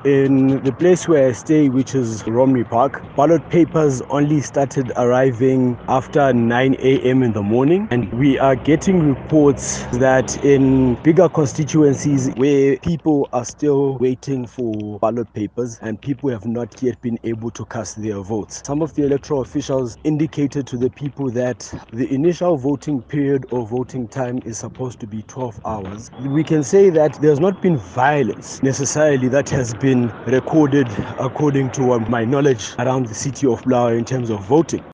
In the place where I stay, which is Romney Park, ballot papers only started arriving after 9 a.m. in the morning, and we are getting reports that in bigger constituencies where people are still waiting for ballot papers and people have not yet been able to cast their votes. Some of the electoral officials indicated to the people that the initial voting period or voting time is supposed to be 12 hours. We can say that there's not been violence necessarily that has been recorded according to my knowledge around the city of Bulawayo in terms of voting.